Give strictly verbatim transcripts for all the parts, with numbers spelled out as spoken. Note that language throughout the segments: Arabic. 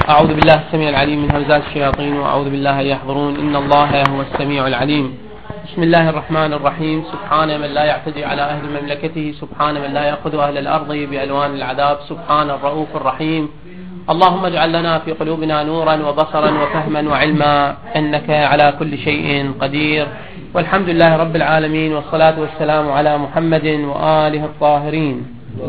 أعوذ بالله السميع العليم من همزات الشياطين وأعوذ بالله أن يحضرون. إن الله هو السميع العليم. بسم الله الرحمن الرحيم. سبحان من لا يعتدي على أهل مملكته، سبحان من لا يأخذ أهل الأرض بألوان العذاب، سبحان الرؤوف الرحيم. اللهم اجعل لنا في قلوبنا نورا وبصرا وفهما وعلما، إنك على كل شيء قدير. والحمد لله رب العالمين، والصلاة والسلام على محمد وآله الطاهرين.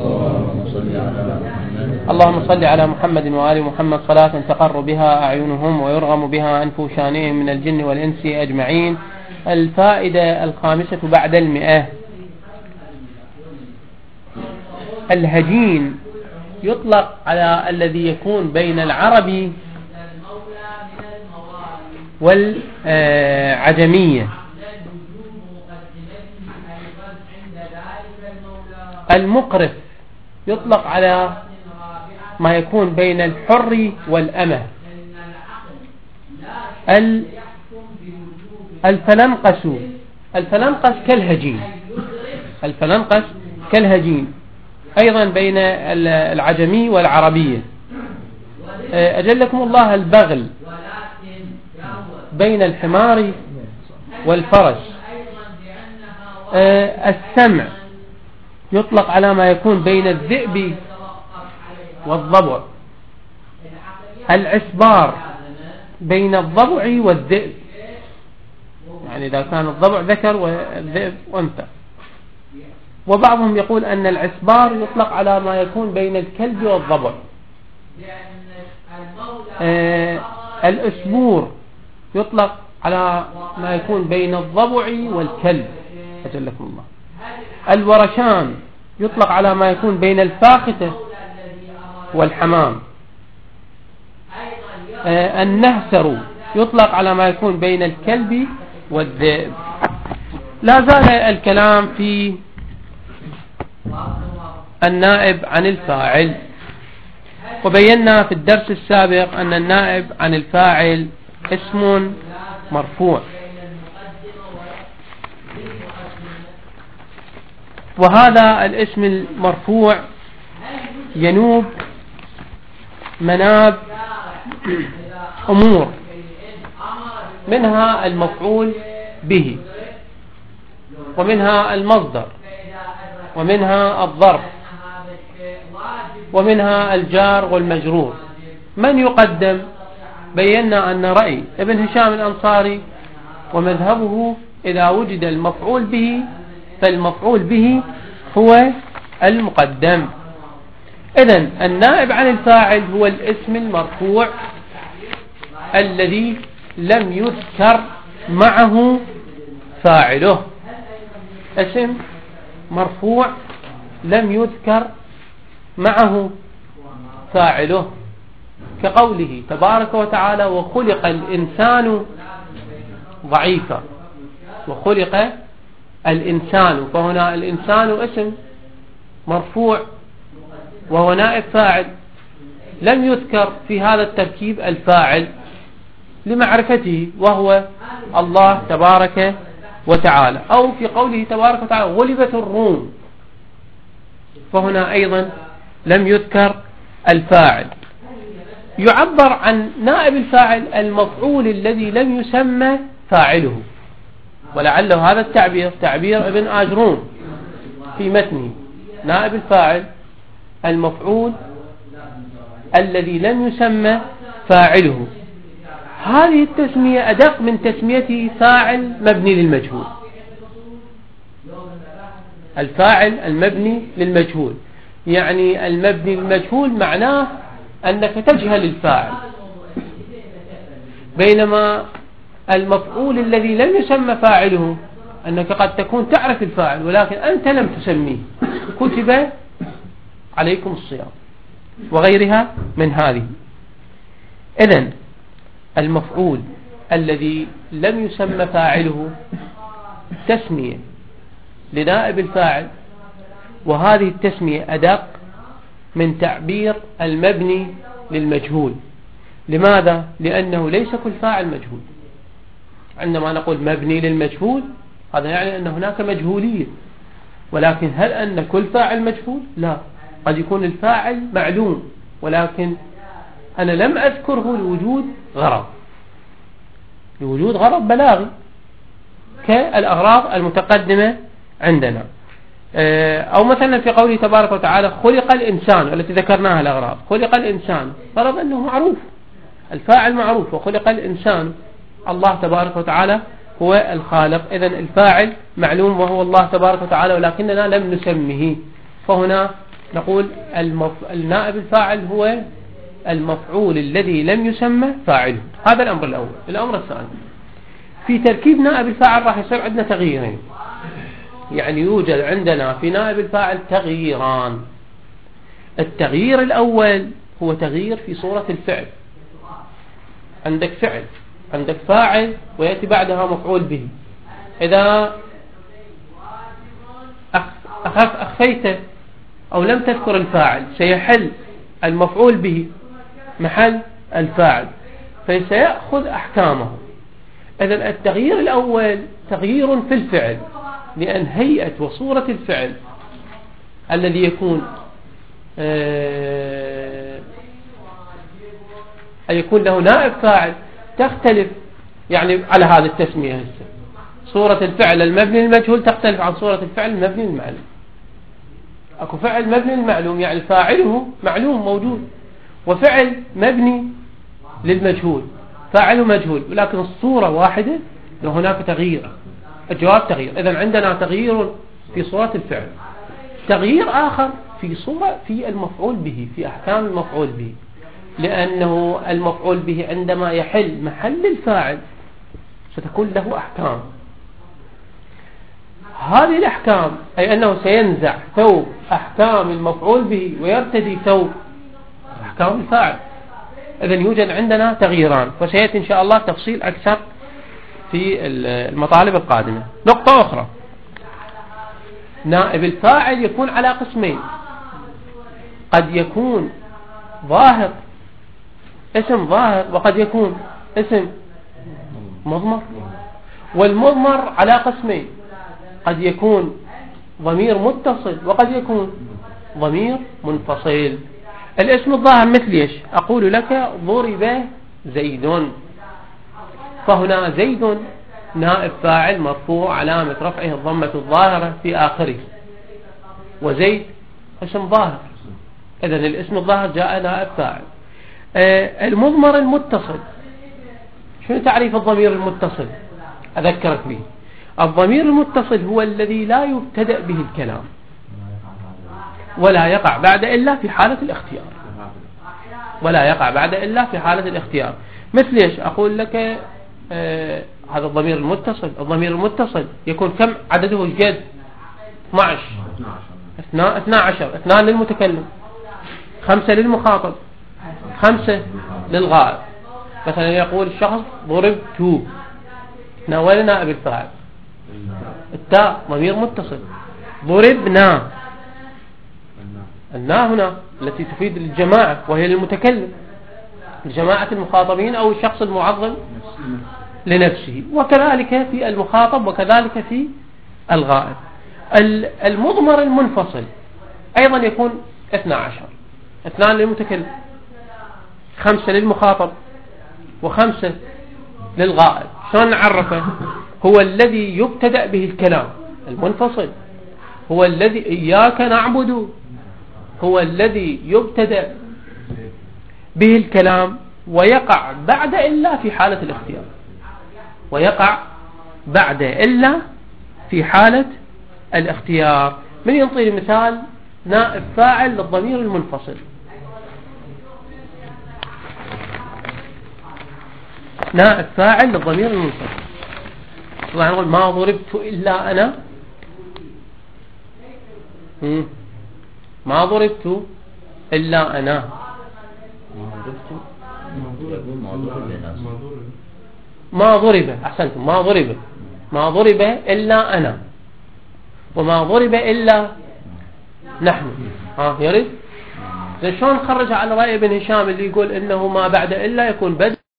اللهم صل على محمد وآل محمد صلاة تقر بها أعينهم ويرغم بها أنف شانهم من الجن والإنس أجمعين. الفائدة الخامسة بعد المئة. الهجين يطلق على الذي يكون بين العربي والعجمية. المقرف يطلق على ما يكون بين الحر والأمة. الفلنقس الفلنقس كالهجين الفلنقس كالهجين أيضا بين العجمي والعربية. أجلكم الله البغل بين الحمار والفرس. السمع يطلق على ما يكون بين الذئب والضبع. العسبار بين الضبع والذئب، يعني إذا كان الضبع ذكر والذئب أنثى. وبعضهم يقول أن العسبار يطلق على ما يكون بين الكلب والضبع. آه الأسبور يطلق على ما يكون بين الضبع والكلب. أجلكم الله. الورشان يطلق على ما يكون بين الفاخته والحمام. آه النهسر يطلق على ما يكون بين الكلب والذئب. لا زال الكلام في النائب عن الفاعل، وبينا في الدرس السابق أن النائب عن الفاعل اسم مرفوع، وهذا الاسم المرفوع ينوب مناب أمور، منها المفعول به، ومنها المصدر، ومنها الظرف، ومنها الجار والمجرور. من يقدم؟ بينا أن رأي ابن هشام الأنصاري ومذهبه إذا وجد المفعول به فالمفعول به هو المقدم. إذن النائب عن الفاعل هو الاسم المرفوع الذي لم يذكر معه فاعله. اسم مرفوع لم يذكر معه فاعله، كقوله تبارك وتعالى: وخلق الإنسان ضعيفا. وخلق الإنسان، فهنا الإنسان اسم مرفوع وهو نائب فاعل، لم يذكر في هذا التركيب الفاعل لمعرفته وهو الله تبارك وتعالى. أو في قوله تبارك وتعالى: غلبت الروم، فهنا أيضا لم يذكر الفاعل. يعبر عن نائب الفاعل المفعول الذي لم يسمى فاعله، ولعله هذا التعبير تعبير ابن آجرون في متنه: نائب الفاعل المفعول الذي لم يسمى فاعله. هذه التسمية أدق من تسميته فاعل مبني للمجهول. الفاعل المبني للمجهول، يعني المبني للمجهول معناه أنك تجهل الفاعل، بينما المفعول الذي لم يسمى فاعله أنك قد تكون تعرف الفاعل ولكن أنت لم تسميه. كتب عليكم الصيام وغيرها من هذه. إذن المفعول الذي لم يسمى فاعله تسمية لنائب الفاعل، وهذه التسمية أدق من تعبير المبني للمجهول. لماذا؟ لأنه ليس كل فاعل مجهول. عندما نقول مبني للمجهول هذا يعني أن هناك مجهولية، ولكن هل أن كل فاعل مجهول؟ لا، قد يكون الفاعل معلوم ولكن أنا لم أذكره لوجود غرض، لوجود غرض بلاغي كالأغراض المتقدمة عندنا. أو مثلا في قوله تبارك وتعالى خلق الإنسان التي ذكرناها الأغراض، خلق الإنسان فرض أنه معروف، الفاعل معروف، وخلق الإنسان الله تبارك وتعالى هو الخالق، إذن الفاعل معلوم وهو الله تبارك وتعالى، ولكننا لم نسمه، فهنا نقول المف... النائب الفاعل هو المفعول الذي لم يسمى فاعله. هذا الأمر الأول. الأمر الثاني في تركيب نائب الفاعل راح يصير عندنا تغييرين، يعني يوجد عندنا في نائب الفاعل تغييران. التغيير الأول هو تغيير في صورة الفعل. عندك فعل، عندك فاعل ويأتي بعدها مفعول به. إذا أخف أخفيت أو لم تذكر الفاعل سيحل المفعول به محل الفاعل فسيأخذ أحكامه. إذن التغيير الأول تغيير في الفعل، لأن هيئة وصورة الفعل الذي يكون آه يكون له نائب فاعل تختلف يعني على هذه التسمية هسه. صورة الفعل المبني للمجهول تختلف عن صورة الفعل المبني للمعلوم. أكو فعل مبني للمعلوم يعني فاعله معلوم موجود، وفعل مبني للمجهول فاعله مجهول، ولكن الصورة واحدة وهناك تغيير. الجواب تغيير. إذن عندنا تغيير في صورة الفعل، تغيير آخر في صورة في المفعول به، في أحكام المفعول به، لأنه المفعول به عندما يحل محل الفاعل ستكون له أحكام. هذه الأحكام أي أنه سينزع ثوب أحكام المفعول به ويرتدي ثوب أحكام الفاعل. إذن يوجد عندنا تغييران، فسيأتي إن شاء الله تفصيل أكثر في المطالب القادمة. نقطة أخرى، نائب الفاعل يكون على قسمين، قد يكون ظاهر اسم ظاهر وقد يكون اسم مضمر. والمضمر على قسمين، قد يكون ضمير متصل وقد يكون ضمير منفصل. الاسم الظاهر مثل ايش؟ أقول لك ضرب زيد، فهنا زيد نائب فاعل مرفوع علامة رفعه الضمة الظاهرة في آخره، وزيد اسم ظاهر، إذن الاسم الظاهر جاء نائب فاعل. آه المضمر المتصل، شنو تعريف الضمير المتصل؟ أذكرك به. الضمير المتصل هو الذي لا يبتدأ به الكلام ولا يقع بعد إلا في حالة الاختيار، ولا يقع بعد إلا في حالة الاختيار. مثل ايش؟ أقول لك آه هذا الضمير المتصل، الضمير المتصل يكون كم عدده الجد؟ اثني عشر، اثني عشر، اثنان للمتكلم، خمسة للمخاطب، خمسة للغائب. مثلا يقول الشخص ضربت، ناولنا نائب الفاعل، التاء ضمير متصل، ضربنا، النا هنا التي تفيد الجماعة وهي للمتكلم، لجماعة المخاطبين أو الشخص المعظم لنفسه، وكذلك في المخاطب وكذلك في الغائب. المضمر المنفصل أيضا يكون اثني عشر، اثنان للمتكلم، خمسة للمخاطب، وخمسة للغائب. شلون نعرفه؟ هو الذي يبتدأ به الكلام المنفصل، هو الذي إياك نعبد، هو الذي يبتدأ به الكلام ويقع بعد إلا في حالة الاختيار، ويقع بعد إلا في حالة الاختيار. من ينطي مثال نائب فاعل للضمير المنفصل؟ نائب فاعل للضمير المنفصل، طبعا نقول ما ضربت إلا أنا، ما ضربت إلا أنا، ما ضرب، أحسنتم، ما ضرب، ما ضرب إلا أنا، وما ضرب إلا نحن. ها يريد شلون نخرج على رأي ابن هشام اللي يقول إنه ما بعد إلا يكون بدل